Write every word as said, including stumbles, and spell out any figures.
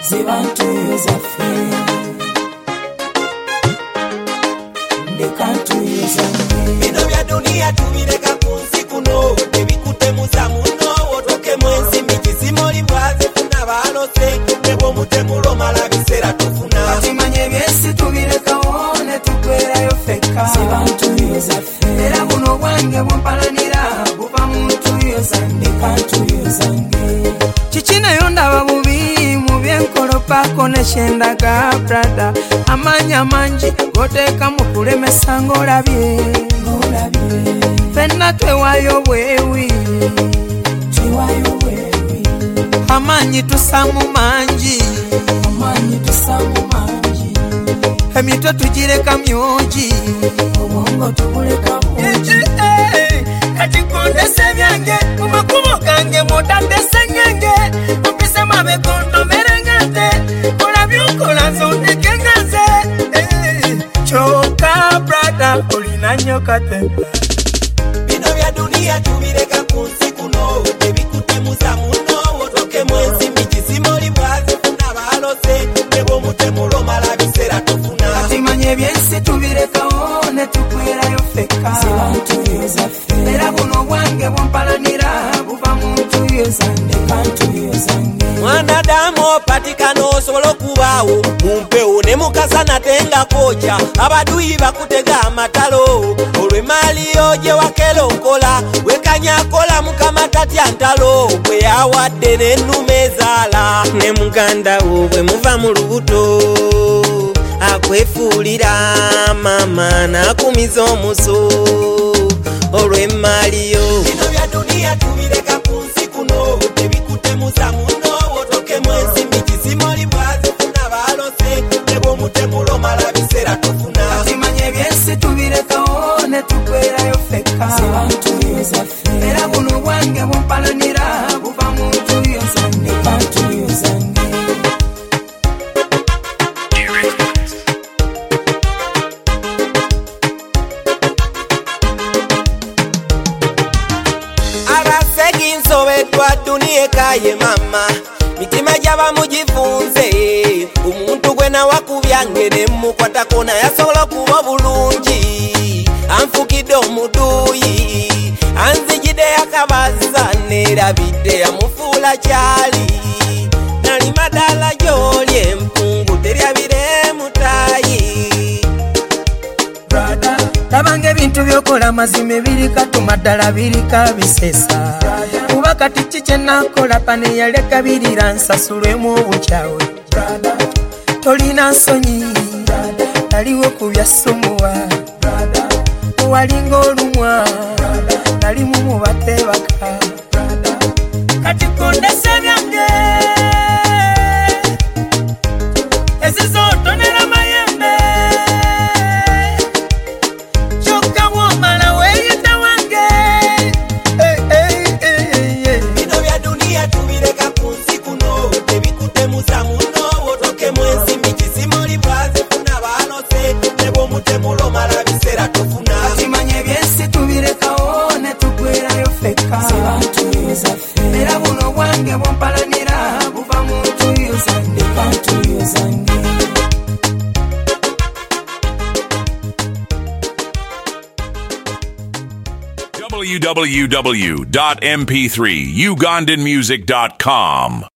zibantu zaffe ndekantu zange bino bya dunia tubireka ku nsi kuno ebikutemuza muno otoke mwensi mikizimoli bwaze funa balose nebo mutemulo mala biseera tufuna timanye byesi tubirekawo ne tukwerayo fekka zibantu zaffe era buno bwange bumpalanira buva muntu zange kantu zange kichinayo ndaba bubi mu byenkolopako neshendaga brada amanya manji goteeka mu kulemesa ng'olabye fenna twewayo bwewi amanyi tusamu mangi emitwe tugireka myogi obwongo tubuleka bungi kati kondese byange mu makubo gange motandese nyange mpise mabekondo merengate olabyokola zondeke ngaze choka brada olina nnyo katemba bino bya dunia tubireka ku nsi kuno ebikutemuza muno otoke mwensi mikizimoli bwaze funa balose nebo mutemulo mala biseera tufuna timanye byensi tubirekawo ne tukwerayo fekka era buno bwange bwompalanira buva muntu zange kantu zange mwanadamu opatikana osobola okubaawo mumpewo ne mukasana tenga koca abaduyi bakutega amatalo olw'emaaliyo gye wakera okola wekanyakola mukama tatya ntalo bwe yawadde n'ennuma ezaala ne muganda wo bwe muva mu lubuto akwefuulira mama n'akumiza omuso olw'emaaliyo bino bya dunia tubireka ku nsi kuno ebikutemuza muno otoke mwensi mikizimoli bwaze funa balose nebo mutemulo mala biseera tufuna timanye byensi tubirekawo ne tukwerayo fekka era buno bwange bwompalanira buva muntu zange kantu zange nsobeddwa dunia ekaye mama mitima gyaba mugifunze omuntu gwe nawakubyange ne mukwatako naye asobola okuba bulungi anfukidde omuduuyi anzigidde yakabaza nerabidde yamufuula kyali nali madala gy'oli empungu teryabire mutayi brada tabange ebintu byokola mazima birika tumaddala birika bisesa kuba kati kikye nakola pane yaleka birira nsasulwemu obukyawe tolina nsonyi naliwo ku byasumuwa owalinga olumwa nalimu mu bateebaka kati kondese byange ezizotonera mayembe tubireka ku nsi kuno ebikutemuza muno otoke mwensi mikizimoli bwaze funa balose nebo mutemulo mala biseera tufuna timanye byensi tubirekawo ne tukwerayo fekka era buno bwange bwompalanira buva muntu zange kantu zange w w w dot m p three ugandan music dot com